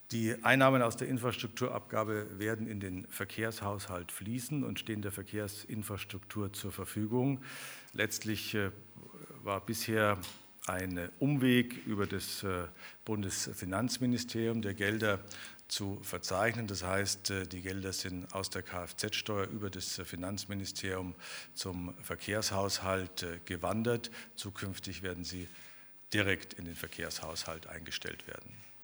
Die Einnahmen aus der Infrastrukturabgabe werden in den Verkehrshaushalt fließen und stehen der Verkehrsinfrastruktur zur Verfügung. Letztlich war bisher ein Umweg über das Bundesfinanzministerium der Gelder zu verzeichnen. Das heißt, die Gelder sind aus der Kfz-Steuer über das Finanzministerium zum Verkehrshaushalt gewandert. Zukünftig werden sie direkt in den Verkehrshaushalt eingestellt werden.